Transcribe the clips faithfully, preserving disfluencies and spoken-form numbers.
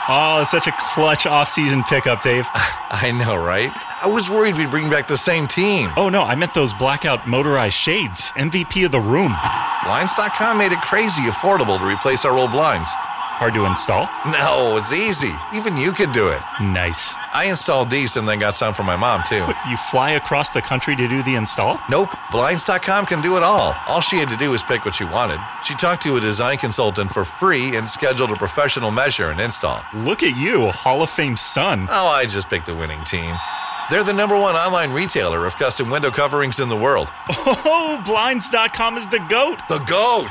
Oh, such a clutch off-season pickup, Dave. I know, right? I was worried we'd bring back the same team. Oh, no, I meant those blackout motorized shades. M V P of the room. Blinds dot com made it crazy affordable to replace our old blinds. Hard to install? No, it's easy. Even you could do it. Nice. I installed these and then got some for my mom, too. What, you fly across the country to do the install? Nope. Blinds dot com can do it all. All she had to do was pick what she wanted. She talked to a design consultant for free and scheduled a professional measure and install. Look at you, Hall of Fame son. Oh, I just picked the winning team. They're the number one online retailer of custom window coverings in the world. Oh, Blinds dot com is the GOAT. The GOAT!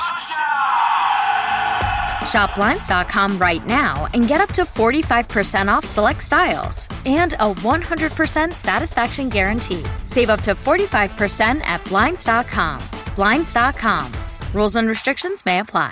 Shop Blinds dot com right now and get up to forty-five percent off select styles and a one hundred percent satisfaction guarantee. Save up to forty-five percent at Blinds dot com. Blinds dot com. Rules and restrictions may apply.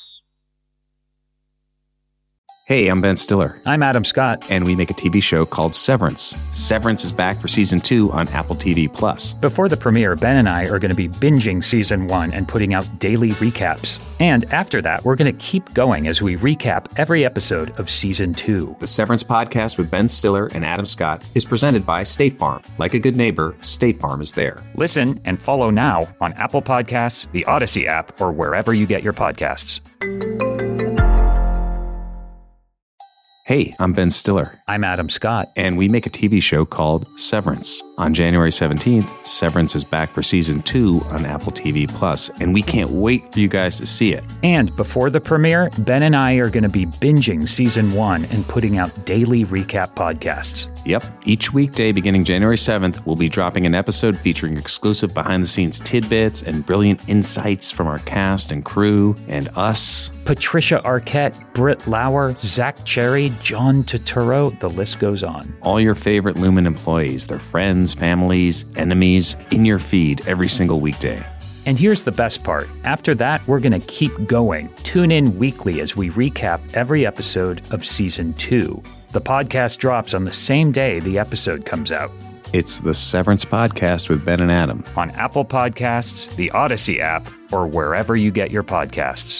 Hey, I'm Ben Stiller. I'm Adam Scott. And we make a T V show called Severance. Severance is back for season two on Apple T V Plus. Before the premiere, Ben and I are going to be binging season one and putting out daily recaps. And after that, we're going to keep going as we recap every episode of season two. The Severance podcast with Ben Stiller and Adam Scott is presented by State Farm. Like a good neighbor, State Farm is there. Listen and follow now on Apple Podcasts, the Odyssey app, or wherever you get your podcasts. Hey, I'm Ben Stiller. I'm Adam Scott. And we make a T V show called Severance. On January seventeenth, Severance is back for season two on Apple T V Plus, and we can't wait for you guys to see it. And before the premiere, Ben and I are going to be binging season one and putting out daily recap podcasts. Yep. Each weekday beginning January seventh, we'll be dropping an episode featuring exclusive behind-the-scenes tidbits and brilliant insights from our cast and crew and us. Patricia Arquette, Britt Lauer, Zach Cherry, John Turturro, the list goes on. All your favorite Lumen employees, their friends, families, enemies, in your feed every single weekday. And here's the best part. After that, we're going to keep going. Tune in weekly as we recap every episode of season two. The podcast drops on the same day the episode comes out. It's the Severance Podcast with Ben and Adam. On Apple Podcasts, the Odyssey app, or wherever you get your podcasts.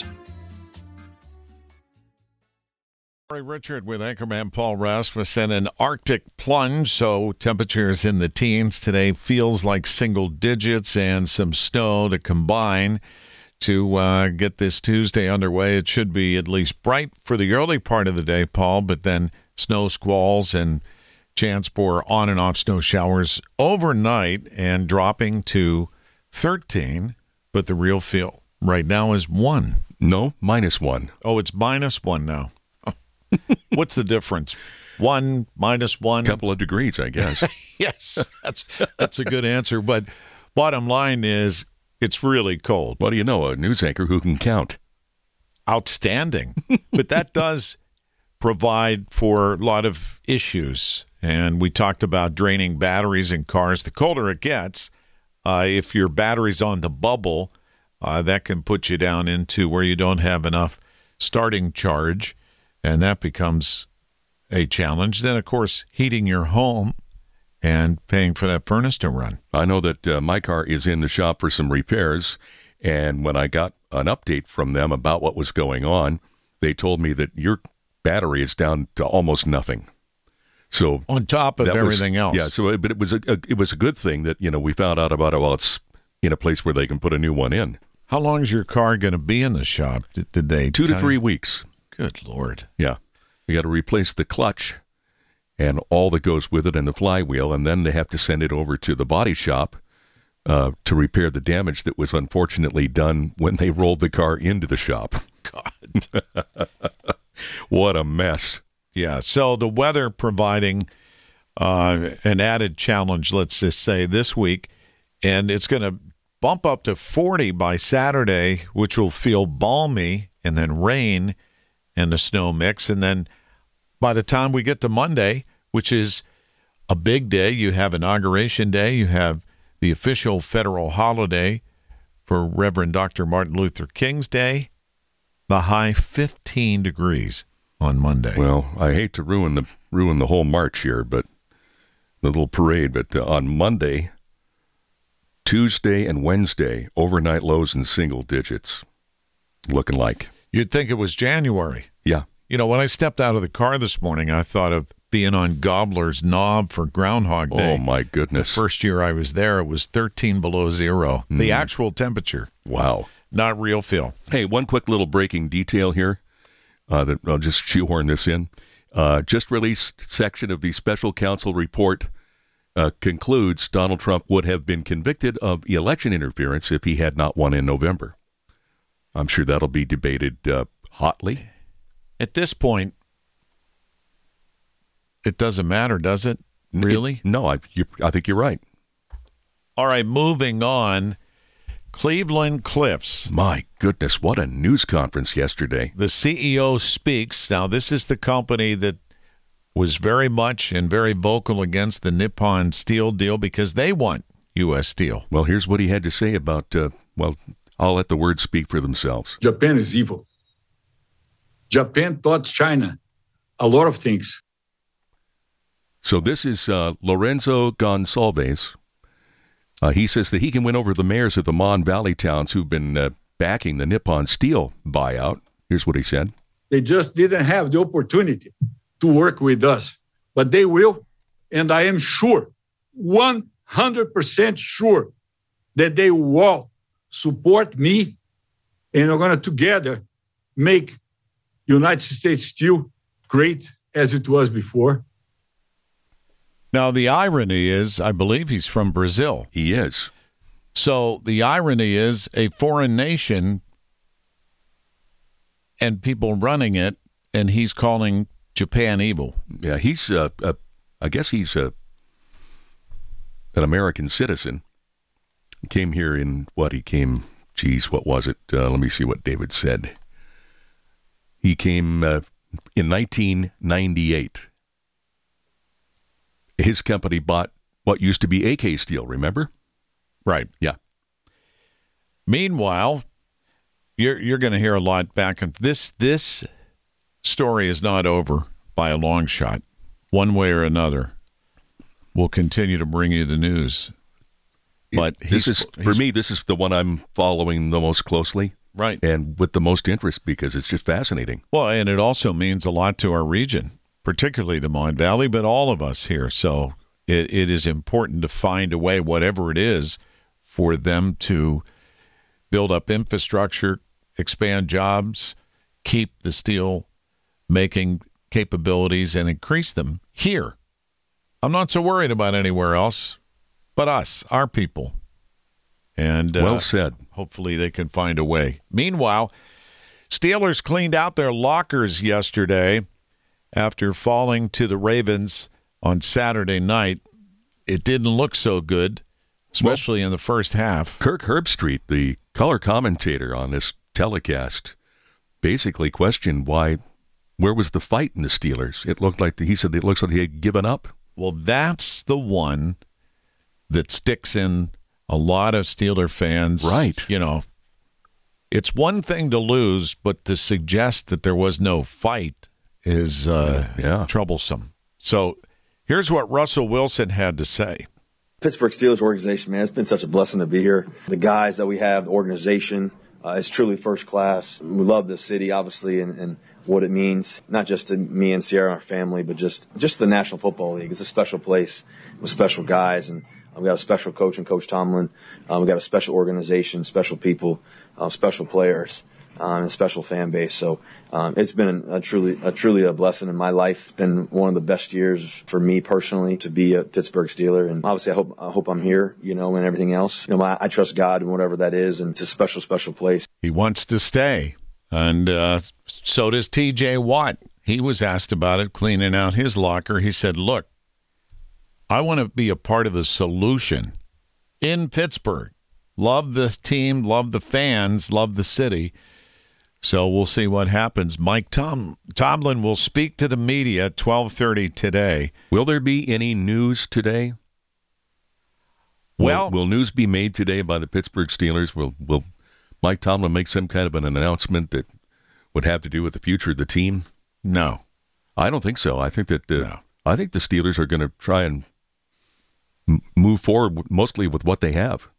Richard with anchorman Paul Rasmussen. An Arctic plunge, so temperatures in the teens today, feels like single digits, and some snow to combine to uh, get this Tuesday underway. It should be at least bright for the early part of the day, Paul, but then snow squalls and chance for on and off snow showers overnight and dropping to thirteen, but the real feel right now is one. No, minus one. Oh, it's minus one now. What's the difference? One, minus one? Couple of degrees, I guess. Yes, that's that's a good answer. But bottom line is, it's really cold. What do you know? A news anchor who can count. Outstanding. But that does provide for a lot of issues. And we talked about draining batteries in cars. The colder it gets, uh, if your battery's on the bubble, uh, that can put you down into where you don't have enough starting charge. And that becomes a challenge. Then, of course, heating your home and paying for that furnace to run. I know that uh, my car is in the shop for some repairs, and when I got an update from them about what was going on, they told me that your battery is down to almost nothing. So on top of everything was, else. Yeah, so but it was a, a it was a good thing that, you know, we found out about it while it's in a place where they can put a new one in. How long is your car going to be in the shop? Did, did they Two to three you? weeks. Good Lord. Yeah. You got to replace the clutch and all that goes with it and the flywheel, and then they have to send it over to the body shop uh, to repair the damage that was unfortunately done when they rolled the car into the shop. God. What a mess. Yeah, so the weather providing uh, an added challenge, let's just say, this week, and it's going to bump up to forty by Saturday, which will feel balmy, and then rain and the snow mix. And then by the time we get to Monday, which is a big day, you have Inauguration Day, you have the official federal holiday for Reverend Doctor Martin Luther King's Day, the high fifteen degrees on Monday. Well, I hate to ruin the ruin the whole march here, but the little parade, but uh, on Monday, Tuesday, and Wednesday, overnight lows in single digits, looking like. You'd think it was January. Yeah. You know, when I stepped out of the car this morning, I thought of being on Gobbler's Knob for Groundhog Day. Oh, my goodness. The first year I was there, it was thirteen below zero. Mm. The actual temperature. Wow. Not real feel. Hey, one quick little breaking detail here. Uh, that I'll just shoehorn this in. Uh, just released section of the special counsel report uh, concludes Donald Trump would have been convicted of election interference if he had not won in November. I'm sure that'll be debated uh, hotly. At this point, it doesn't matter, does it? Really? It, no, I, you, I think you're right. All right, moving on. Cleveland Cliffs. My goodness, what a news conference yesterday. The C E O speaks. Now, this is the company that was very much and very vocal against the Nippon Steel deal because they want U S Steel. Well, here's what he had to say about, uh, well, I'll let the words speak for themselves. Japan is evil. Japan taught China a lot of things. So this is uh, Lorenzo Gonsalves. Uh, he says that he can win over the mayors of the Mon Valley towns who've been uh, backing the Nippon Steel buyout. Here's what he said. They just didn't have the opportunity to work with us, but they will. And I am sure, one hundred percent sure, that they will all support me, and we're going to together make United States Steel great as it was before. Now, the irony is, I believe he's from Brazil. He is. So the irony is a foreign nation and people running it, and he's calling Japan evil. Yeah, he's, uh, uh, I guess he's uh, an American citizen. He came here in, what, he came, geez, what was it? Uh, let me see what David said. He came uh, in nineteen ninety-eight. His company bought what used to be A K Steel, remember? Right. Yeah. Meanwhile, you're you're going to hear a lot back. And this this story is not over by a long shot. One way or another, we'll continue to bring you the news. But it, this he's, is for he's, me. This is the one I'm following the most closely, right, and with the most interest because it's just fascinating. Well, and it also means a lot to our region, particularly the Mon Valley, but all of us here. So it, it is important to find a way, whatever it is, for them to build up infrastructure, expand jobs, keep the steel making capabilities, and increase them here. I'm not so worried about anywhere else but us, our people. And uh, well said. Hopefully they can find a way. Meanwhile, Steelers cleaned out their lockers yesterday after falling to the Ravens on Saturday night. It didn't look so good, especially well, in the first half. Kirk Herbstreit, the color commentator on this telecast, basically questioned why, where was the fight in the Steelers? It looked like, he said it looks like he had given up. Well, that's the one that sticks in a lot of Steeler fans. Right. You know, it's one thing to lose, but to suggest that there was no fight is uh, yeah. troublesome. So here's what Russell Wilson had to say. Pittsburgh Steelers organization, man, it's been such a blessing to be here. The guys that we have, the organization, uh, is truly first class. We love the city, obviously, and, and what it means, not just to me and Sierra and our family, but just, just the National Football League. It's a special place with special guys, and we got a special coach in Coach Tomlin. Um, we got a special organization, special people, uh, special players, um, and a special fan base. So um, it's been a, a truly, a truly a blessing in my life. It's been one of the best years for me personally to be a Pittsburgh Steeler, and obviously I hope I hope I'm here, you know, and everything else. You know, I, I trust God and whatever that is, and it's a special, special place. He wants to stay, and uh, so does T J Watt. He was asked about it, cleaning out his locker. He said, "Look, I want to be a part of the solution in Pittsburgh. Love the team, love the fans, love the city." So we'll see what happens. Mike Tom, Tomlin will speak to the media at twelve thirty today. Will there be any news today? Well, will, will news be made today by the Pittsburgh Steelers? Will will Mike Tomlin make some kind of an announcement that would have to do with the future of the team? No. I don't think so. I think that uh, no. I think the Steelers are going to try and m- move forward mostly with what they have.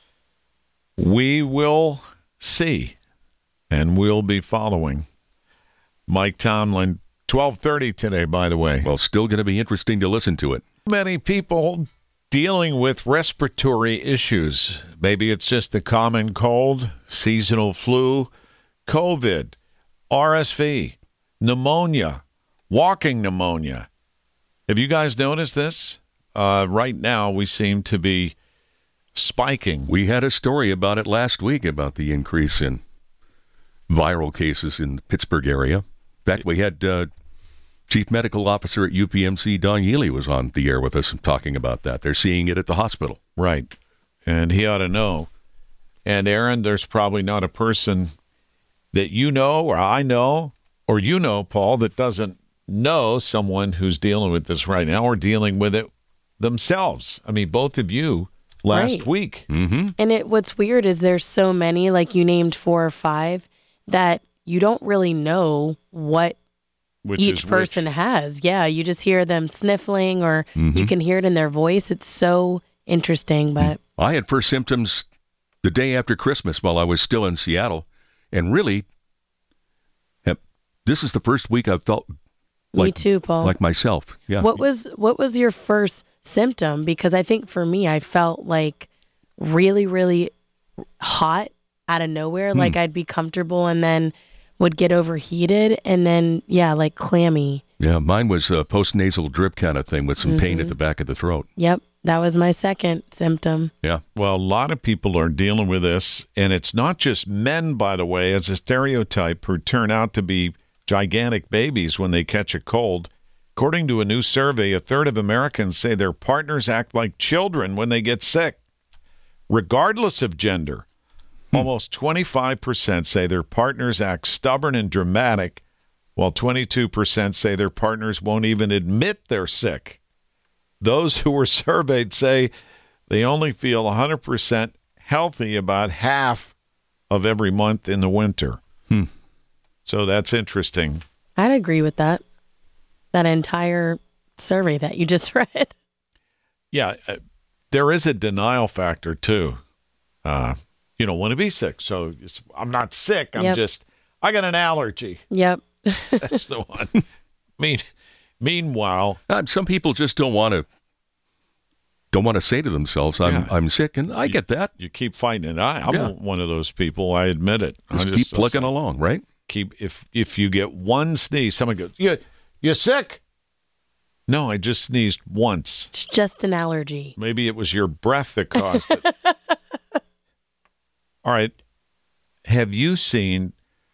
We will see, and we'll be following. Mike Tomlin, twelve thirty today, by the way. Well, still going to be interesting to listen to it. Many people dealing with respiratory issues. Maybe it's just the common cold, seasonal flu, COVID, R S V, pneumonia, walking pneumonia. Have you guys noticed this? Uh, right now, we seem to be spiking. We had a story about it last week about the increase in viral cases in the Pittsburgh area. In fact, we had uh, Chief Medical Officer at U P M C, Don Yealy, was on the air with us and talking about that. They're seeing it at the hospital. Right. And he ought to know. And, Aaron, there's probably not a person that you know or I know or you know, Paul, that doesn't know someone who's dealing with this right now or dealing with it themselves. I mean, both of you last right. week. Mm-hmm. And it what's weird is there's so many, like you named four or five, that you don't really know what Which each is person which. has. Yeah, you just hear them sniffling or Mm-hmm. you can hear it in their voice. It's so interesting, but I had first symptoms the day after Christmas while I was still in Seattle. And really, this is the first week I've felt like, me too, Paul. like myself. Yeah. What was what was your first symptom? Because I think for me, I felt like really, really hot out of nowhere. Hmm. Like I'd be comfortable and then would get overheated and then, yeah, like clammy. Yeah, mine was a post-nasal drip kind of thing with some pain at the back of the throat. Yep, that was my second symptom. Yeah. Well, a lot of people are dealing with this, and it's not just men, by the way, as a stereotype, who turn out to be gigantic babies when they catch a cold. According to a new survey, a third of Americans say their partners act like children when they get sick, regardless of gender. Hmm. Almost twenty-five percent say their partners act stubborn and dramatic, while twenty-two percent say their partners won't even admit they're sick. Those who were surveyed say they only feel one hundred percent healthy about half of every month in the winter. Hmm. So that's interesting. I'd agree with that. That entire survey that you just read. Yeah, uh, there is a denial factor, too. Uh, you don't want to be sick. So it's, I'm not sick. I'm Yep. just, I got an allergy. Yep. That's the one. mean, meanwhile, Uh, some people just don't want to don't want to say to themselves, "I'm Yeah. I'm sick," and I get that. you keep fighting it. I, I'm Yeah. one of those people. I admit it. I Just, keep plugging along, right? Keep if if you get one sneeze, someone goes, "You you sick?" No, I just sneezed once. It's just an allergy. Maybe it was your breath that caused it. All right. Have you seen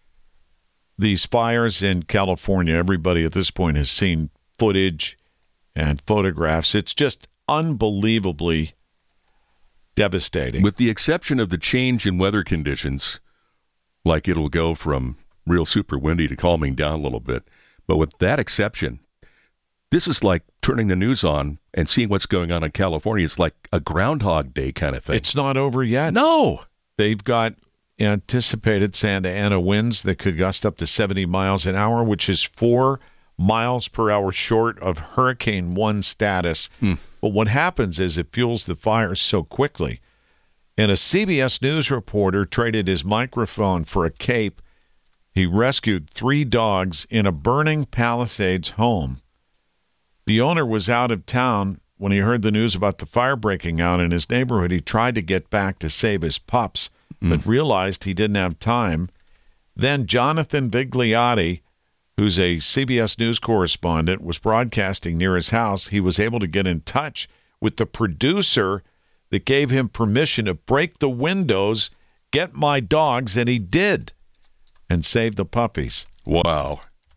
these fires in California? Everybody at this point has seen footage and photographs. It's just unbelievably devastating. With the exception of the change in weather conditions, like it'll go from real super windy to calming down a little bit. But with that exception, this is like turning the news on and seeing what's going on in California. It's like a Groundhog Day kind of thing. It's not over yet. No. They've got anticipated Santa Ana winds that could gust up to seventy miles an hour, which is four miles per hour short of Hurricane One status. Hmm. But what happens is it fuels the fires so quickly. And a C B S News reporter traded his microphone for a cape. He rescued three dogs in a burning Palisades home. The owner was out of town when he heard the news about the fire breaking out in his neighborhood. He tried to get back to save his pups, but realized he didn't have time. Then Jonathan Vigliotti, who's a C B S News correspondent, was broadcasting near his house. He was able to get in touch with the producer that gave him permission to break the windows, get my dogs, and he did, and save the puppies. Wow.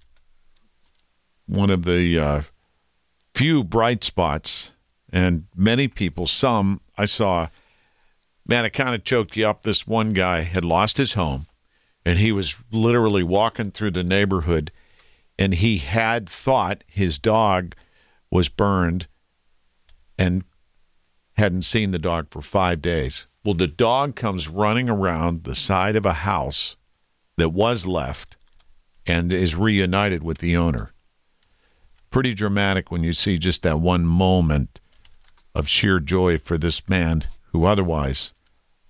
One of the uh, few bright spots, and many people, some I saw, man, it kind of choked you up. This one guy had lost his home, and he was literally walking through the neighborhood, and he had thought his dog was burned and hadn't seen the dog for five days. Well, the dog comes running around the side of a house that was left and is reunited with the owner. Pretty dramatic when you see just that one moment of sheer joy for this man who otherwise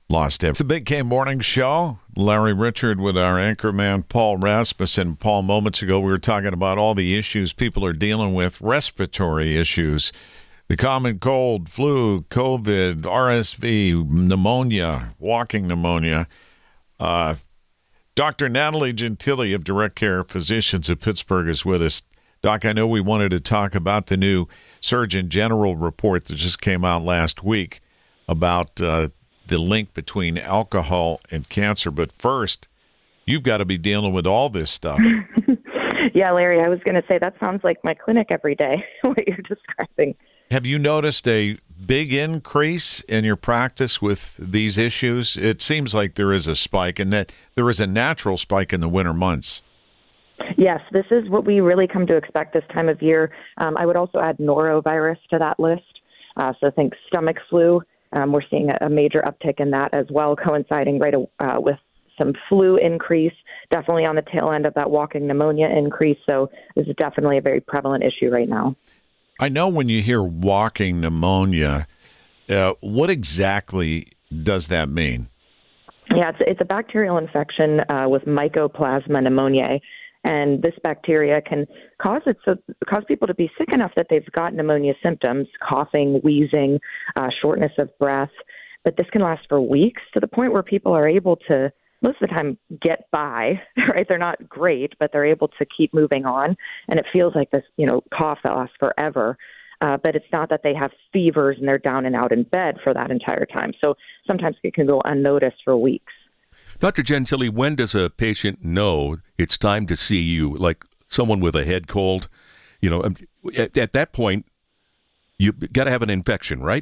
lost everything. It's the Big K Morning Show. Larry Richard with our anchorman, Paul Rasmussen. Paul, moments ago, we were talking about all the issues people are dealing with, respiratory issues, the common cold, flu, COVID, R S V, pneumonia, walking pneumonia. Uh, Doctor Natalie Gentili of Direct Care Physicians of Pittsburgh is with us. Doc, I know we wanted to talk about the new Surgeon General report that just came out last week about uh, the link between alcohol and cancer. But first, you've got to be dealing with all this stuff. Yeah, Larry, I was going to say that sounds like my clinic every day, what you're describing. Have you noticed a big increase in your practice with these issues? It seems like there is a spike, and that there is a natural spike in the winter months. Yes, this is what we really come to expect this time of year. Um, I would also add norovirus to that list. Uh, so think stomach flu. Um, we're seeing a, a major uptick in that as well, coinciding right uh, with some flu increase, definitely on the tail end of that walking pneumonia increase. So this is definitely a very prevalent issue right now. I know when you hear walking pneumonia, uh, what exactly does that mean? Yeah, it's, it's a bacterial infection uh, with Mycoplasma pneumoniae. And this bacteria can cause it so cause people to be sick enough that they've got pneumonia symptoms, coughing, wheezing, uh, shortness of breath. But this can last for weeks to the point where people are able to, most of the time, get by, right? They're not great, but they're able to keep moving on. And it feels like this, you know, cough that lasts forever. Uh, but it's not that they have fevers and they're down and out in bed for that entire time. So sometimes it can go unnoticed for weeks. Doctor Gentili, when does a patient know it's time to see you, like someone with a head cold? You know, at, at that point, you've got to have an infection, right?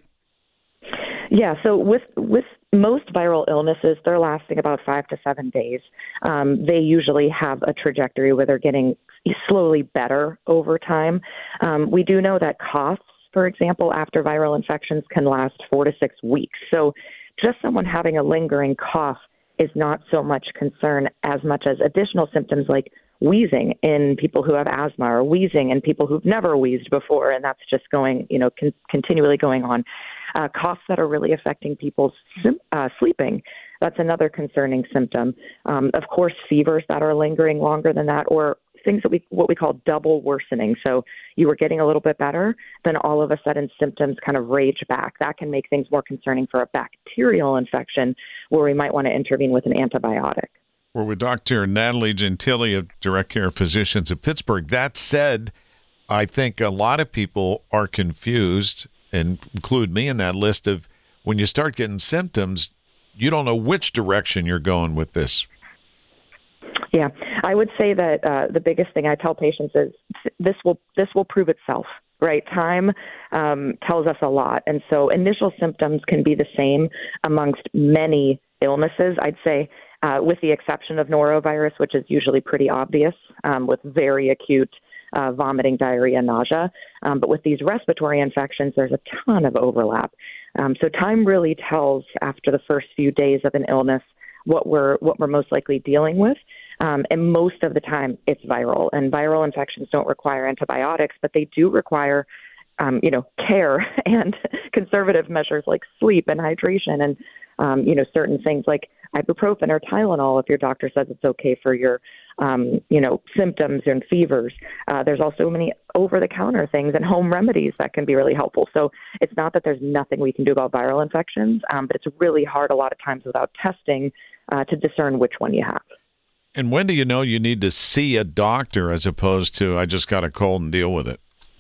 Yeah, so with with most viral illnesses, they're lasting about five to seven days. Um, they usually have a trajectory where they're getting slowly better over time. Um, we do know that coughs, for example, after viral infections can last four to six weeks. So just someone having a lingering cough is not so much concern as much as additional symptoms like wheezing in people who have asthma, or wheezing in people who've never wheezed before, and that's just going, you know, con- continually going on. Uh, coughs that are really affecting people's uh, sleeping, that's another concerning symptom. Um, of course, fevers that are lingering longer than that, or things that we what we call double worsening. So you were getting a little bit better, then all of a sudden symptoms kind of rage back. That can make things more concerning for a bacterial infection where we might want to intervene with an antibiotic. We're with Doctor Natalie Gentili of Direct Care Physicians of Pittsburgh. That said, I think a lot of people are confused, and include me in that list, of when you start getting symptoms, you don't know which direction you're going with this. Yeah, I would say that uh, the biggest thing I tell patients is this will this will prove itself, right? Time um, tells us a lot. And so initial symptoms can be the same amongst many illnesses. I'd say uh, with the exception of norovirus, which is usually pretty obvious um, with very acute uh, vomiting, diarrhea, nausea. Um, but with these respiratory infections, there's a ton of overlap. Um, so time really tells after the first few days of an illness what we're what we're most likely dealing with. Um, and most of the time, it's viral. And viral infections don't require antibiotics, but they do require, um, you know, care and conservative measures like sleep and hydration and, um, you know, certain things like ibuprofen or Tylenol if your doctor says it's okay for your, um, you know, symptoms and fevers. Uh, there's also many over-the-counter things and home remedies that can be really helpful. So it's not that there's nothing we can do about viral infections, um, but it's really hard a lot of times without testing uh, to discern which one you have. And when do you know you need to see a doctor as opposed to, I just got a cold and deal with it?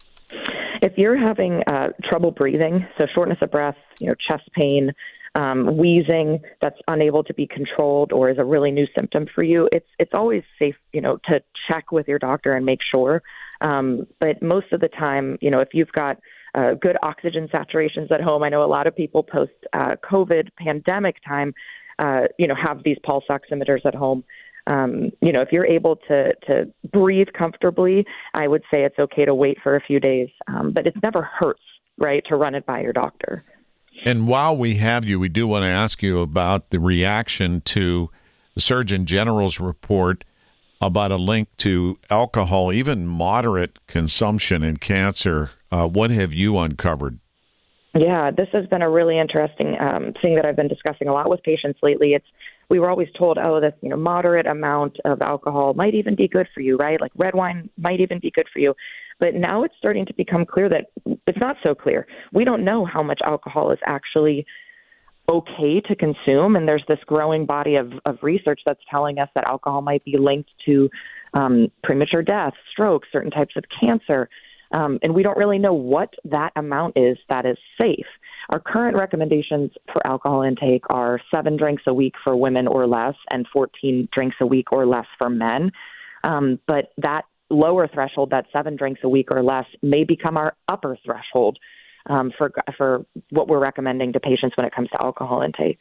If you're having uh, trouble breathing, so shortness of breath, you know, chest pain, um, wheezing that's unable to be controlled or is a really new symptom for you, it's it's always safe, you know, to check with your doctor and make sure. Um, but most of the time, you know, if you've got uh, good oxygen saturations at home, I know a lot of people post uh, COVID pandemic time, uh, you know, have these pulse oximeters at home. Um, you know, if you're able to, to breathe comfortably, I would say it's okay to wait for a few days, um, but it never hurts, right, to run it by your doctor. And while we have you, we do want to ask you about the reaction to the Surgeon General's report about a link to alcohol, even moderate consumption in cancer. Uh, what have you uncovered? Yeah, this has been a really interesting um, thing that I've been discussing a lot with patients lately. It's we were always told, oh, this you know moderate amount of alcohol might even be good for you, right? Like red wine might even be good for you. But now it's starting to become clear that it's not so clear. We don't know how much alcohol is actually okay to consume, and there's this growing body of, of research that's telling us that alcohol might be linked to um, premature death, stroke, certain types of cancer. Um, and we don't really know what that amount is that is safe. Our current recommendations for alcohol intake are seven drinks a week for women or less and fourteen drinks a week or less for men. Um, but that lower threshold, that seven drinks a week or less, may become our upper threshold um, for for what we're recommending to patients when it comes to alcohol intake.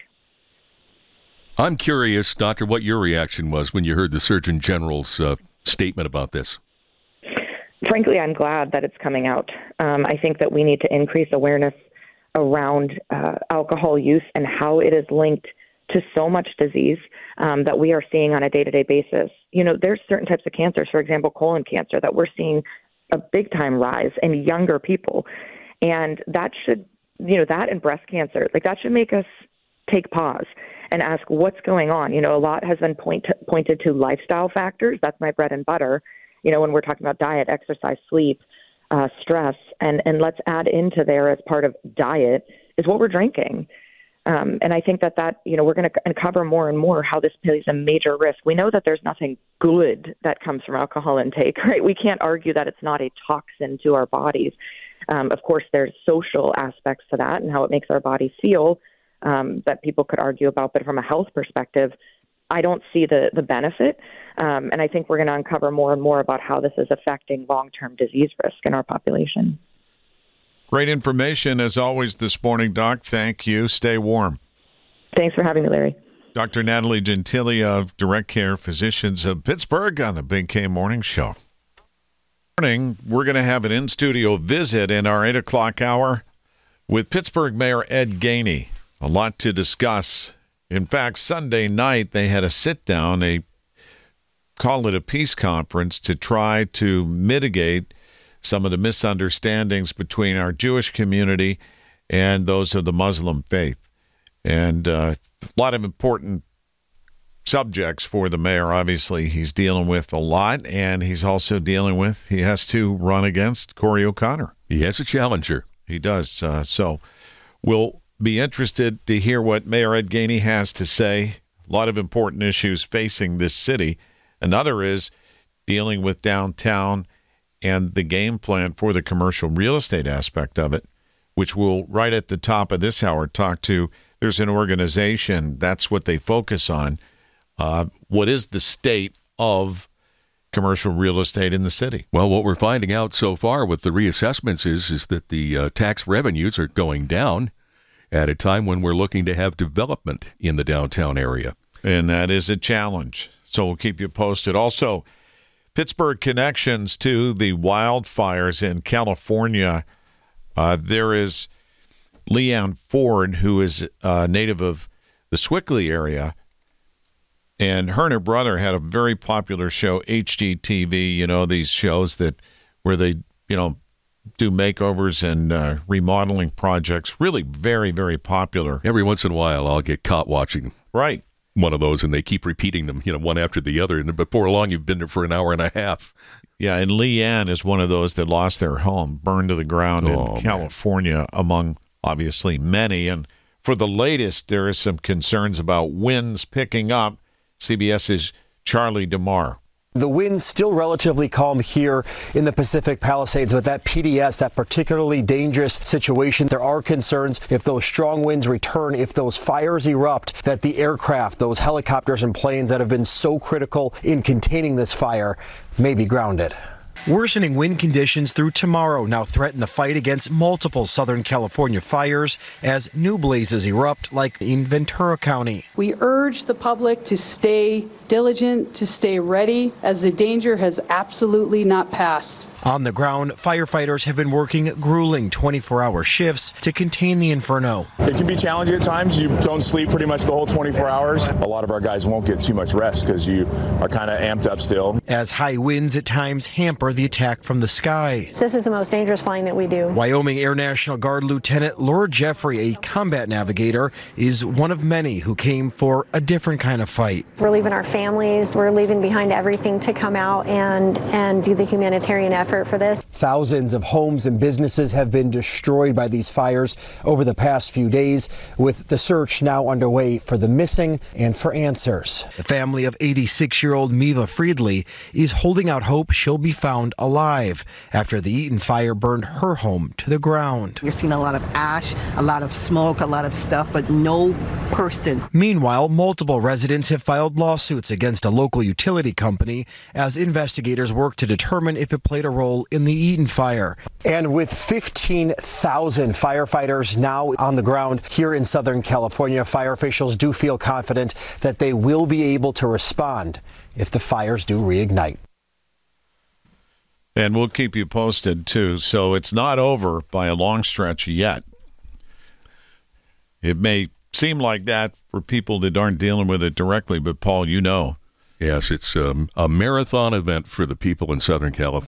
I'm curious, Doctor, what your reaction was when you heard the Surgeon General's uh, statement about this. Frankly, I'm glad that it's coming out. Um, I think that we need to increase awareness around uh, alcohol use and how it is linked to so much disease um, that we are seeing on a day-to-day basis. You know, there's certain types of cancers, for example, colon cancer, that we're seeing a big-time rise in younger people. And that should, you know, that and breast cancer, like that should make us take pause and ask what's going on. You know, a lot has been point to, pointed to lifestyle factors. That's my bread and butter. You know, when we're talking about diet, exercise, sleep, uh, stress, and, and let's add into there as part of diet is what we're drinking. Um, and I think that that, you know, we're going to uncover more and more how this plays a major risk. We know that there's nothing good that comes from alcohol intake, right? We can't argue that it's not a toxin to our bodies. Um, of course, there's social aspects to that and how it makes our body feel um, that people could argue about. But from a health perspective, I don't see the, the benefit. Um, and I think we're going to uncover more and more about how this is affecting long-term disease risk in our population. Great information, as always, this morning, Doc. Thank you. Stay warm. Thanks for having me, Larry. Doctor Natalie Gentili of Direct Care Physicians of Pittsburgh on the Big K Morning Show. Morning, we're going to have an in-studio visit in our eight o'clock hour with Pittsburgh Mayor Ed Gainey. A lot to discuss. In fact, Sunday night, they had a sit-down, they call it a peace conference, to try to mitigate some of the misunderstandings between our Jewish community and those of the Muslim faith. And uh, a lot of important subjects for the mayor. Obviously, he's dealing with a lot, and he's also dealing with, he has to run against Corey O'Connor. He has a challenger. He does. Uh, so we'll be interested to hear what Mayor Ed Gainey has to say. A lot of important issues facing this city. Another is dealing with downtown and the game plan for the commercial real estate aspect of it, which we'll, right at the top of this hour, talk to. There's an organization, that's what they focus on. Uh, what is the state of commercial real estate in the city? Well, what we're finding out so far with the reassessments is, is that the uh, tax revenues are going down at a time when we're looking to have development in the downtown area. And that is a challenge. So we'll keep you posted. Also, Pittsburgh connections to the wildfires in California. Uh, there is Leanne Ford, who is a native of the Swickley area, and her and her brother had a very popular show, H G T V, you know, these shows that where they, you know, do makeovers and uh, remodeling projects. Really very, very popular. Every once in a while, I'll get caught watching right one of those, and they keep repeating them, you know, one after the other. And before long, you've been there for an hour and a half. Yeah, and Leanne is one of those that lost their home, burned to the ground oh, in California, man. Among obviously many. And for the latest, there is some concerns about winds picking up. CBS's Charlie DeMar. The wind's still relatively calm here in the Pacific Palisades, but that P D S, that particularly dangerous situation, there are concerns if those strong winds return, if those fires erupt, that the aircraft, those helicopters and planes that have been so critical in containing this fire may be grounded. Worsening wind conditions through tomorrow now threaten the fight against multiple Southern California fires as new blazes erupt, like in Ventura County. We urge the public to stay diligent, to stay ready, as the danger has absolutely not passed. On the ground, firefighters have been working grueling twenty-four hour shifts to contain the inferno. It can be challenging at times. You don't sleep pretty much the whole twenty-four hours. A lot of our guys won't get too much rest because you are kind of amped up still. As high winds at times hamper for the attack from the sky. This is the most dangerous flying that we do. Wyoming Air National Guard Lieutenant Laura Jeffrey, a combat navigator, is one of many who came for a different kind of fight. We're leaving our families, we're leaving behind everything to come out and, and do the humanitarian effort for this. Thousands of homes and businesses have been destroyed by these fires over the past few days, with the search now underway for the missing and for answers. The family of eighty-six-year-old Meva Friedley is holding out hope she'll be found alive after the Eaton fire burned her home to the ground. You're seeing a lot of ash, a lot of smoke, a lot of stuff, but no person. Meanwhile, multiple residents have filed lawsuits against a local utility company as investigators work to determine if it played a role in the Eaton fire. And with fifteen thousand firefighters now on the ground here in Southern California, fire officials do feel confident that they will be able to respond if the fires do reignite. And we'll keep you posted, too. So it's not over by a long stretch yet. It may seem like that for people that aren't dealing with it directly, but, Paul, you know. Yes, it's um, a marathon event for the people in Southern California.